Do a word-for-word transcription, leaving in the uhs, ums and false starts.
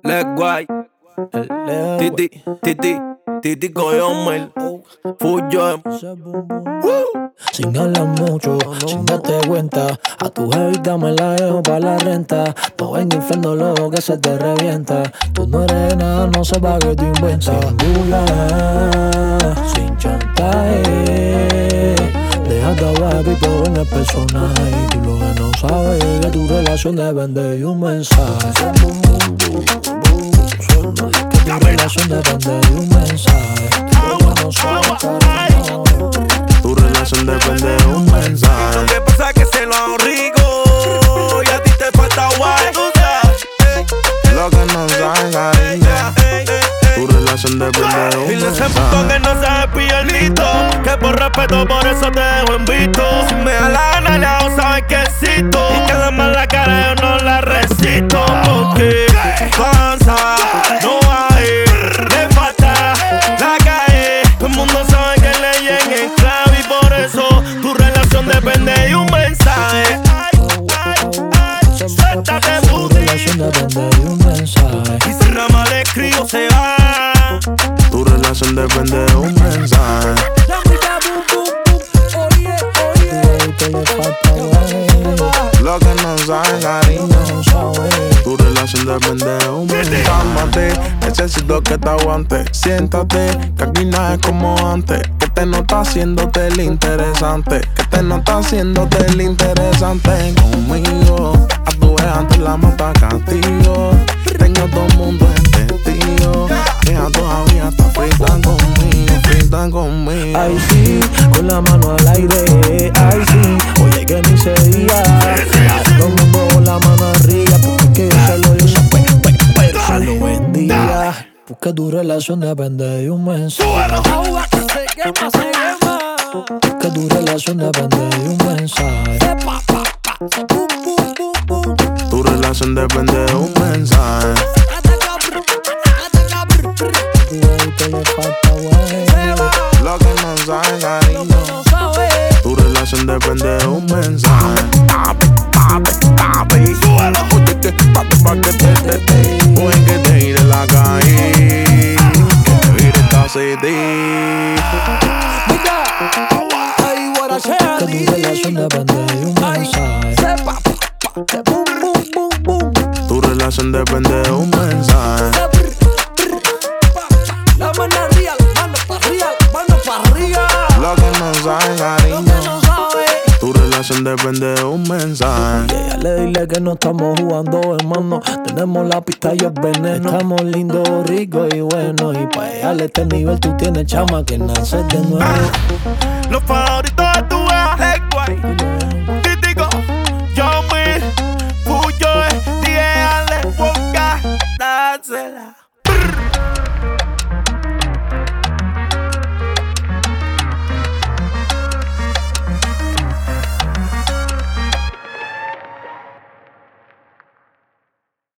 Leg guay, Titi, Titi, Titi Coyomel, Fuyo. Sin hablar mucho, sin darte cuenta. A tu jevita me la dejo pa' la renta. No en infierno luego que se te revienta. Tú no eres nada, no sé pa' qué te inventas. Sin burla, sin chantaje. Déjate hablar, pero en el personaje. Y tú lo que no sabes es que tu relación depende de un mensaje. Que tu relación depende de un mensaje. Tú lo que no sabes, cariño. Tu relación depende de un mensaje. Lo que pasa es que se lo hago rico y a ti te falta guay. Lo que no sabes, cariño. Tu relación depende de un Y le mensaje. punto que no sabes pillolito, que por respeto por eso te dejo en visto. Si me da la gana le hago saber que existo, y que además la cara yo no la resisto. Porque panza no hay, le falta la calle. Todo el mundo sabe que le llega en clave y por eso tu relación depende de un mensaje. Ay, ay, ay, suéltate Tu puti. relación depende de un mensaje. Y si nada más le escribo se va. Tu relación depende de un mensaje. La mitad, bum, bum, bum. Oye, oye. Tu le falta guay. Lo que no sabes, cariño. No sabes. Tu relación depende de un mensaje. Cálmate, necesito que te aguante. Siéntate, que aquí nada es como antes. Que te nota haciéndote el interesante. Que te nota haciéndote el interesante conmigo. A tu vez antes la mata castigo. Tengo todo el mundo en testigo. Ella todavía está frita conmigo, frita conmigo. Ay sí, con la mano al aire. Ay sí, oye que ni se diga. Todo el mundo con la mano arriba. Porque es que yo se lo yo se pues, pues, pues, se lo bendiga. Porque tu relación depende de un mensaje. Agua que se quema, se quema. Que tu relación depende de un mensaje. Bum, bum, bum, bum. Tu relación depende de un mensaje. Tu baby le falta guay. Lo que no sabes, cariño. Tu relación depende de un mensaje. Papi, papi, papi. Suelo. Oye, que papi, pa' que te, te, te. Buen que te ir de la calle. Que te vire casi ti. Que tu relación depende de un mensaje. Tu relación depende de un mensaje. La mano arriba, la mano pa' arriba, la mano pa' arriba. Lo que no sabes, Lo que cariño. no sabe. Tu relación depende de un mensaje. Y ella le dile que no estamos jugando, hermano. Tenemos la pista y el veneno. Estamos lindos, ricos y buenos. Y pa' llegar a este nivel tú tienes chama que nace de nuevo. Los favoritos de tu ex guay, Títico, Yomi, Fuyo, Dígale, Boca, dásela.